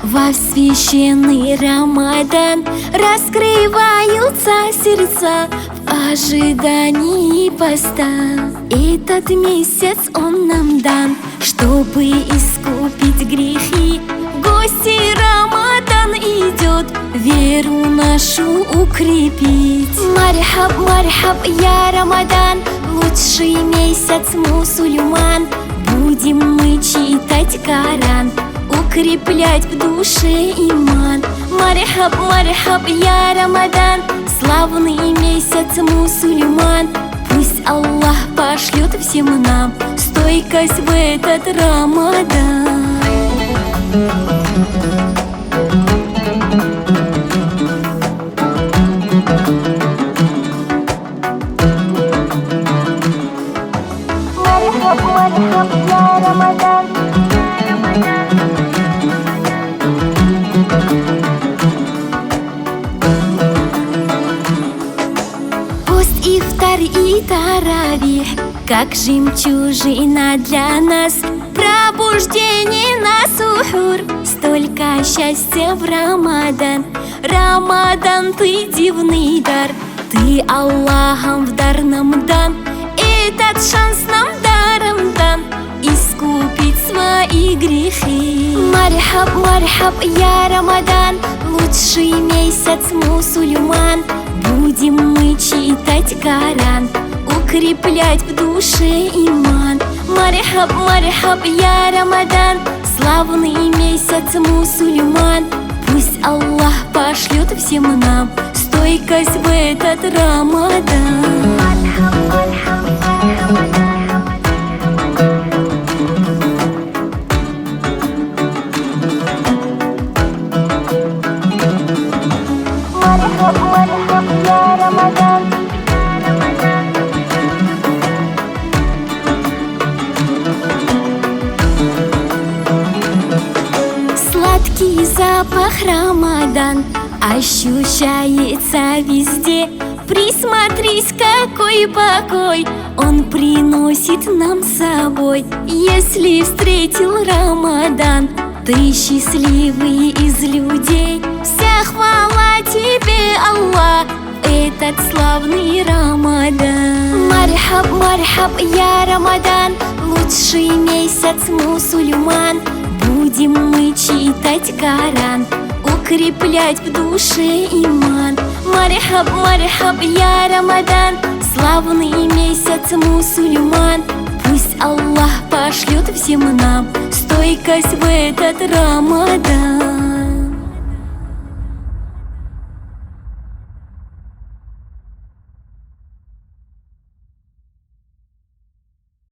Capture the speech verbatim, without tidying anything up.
Во священный Рамадан раскрываются сердца в ожидании поста. Этот месяц он нам дан, чтобы искупить грехи. В гости Рамадан идет, веру нашу укрепить. Мархаб, мархаб, я Рамадан, лучший месяц мусульман. Будем мы читать Коран, укреплять в душе иман. Мархаб, мархаб, я Рамадан, славный месяц мусульман. Пусть Аллах пошлет всем нам стойкость в этот Рамадан. Мархаб, мархаб, я Рамадан. Пост, ифтар и таравих, как жемчужина для нас. Пробуждение на сухур, столько счастья в Рамадан. Рамадан, ты дивный дар, ты Аллахом в дар нам дан. Этот шанс нам даром дан, искупить свои грехи. Мархаб, мархаб, я Рамадан, лучший месяц мусульман. Будем мы читать Коран, укреплять в душе иман. Мархаб, мархаб, я Рамадан, славный месяц мусульман. Пусть Аллах пошлет всем нам стойкость в этот Рамадан. Мархаб, мархаб, я Рамадан. Мархаб, мархаб, я Рамадан. Сладкий запах Рамадан ощущается везде. Присмотрись, какой покой он приносит нам с собой. Если встретил Рамадан ты счастливый из людей, вся хвала тебе, Аллах, этот славный Рамадан. Мархаб, мархаб, я Рамадан, лучший месяц мусульман. Будем мы читать Коран, укреплять в душе иман. Мархаб, мархаб, я Рамадан, славный месяц мусульман. Пусть Аллах пошлет всем нам стойкость в этот Рамадан.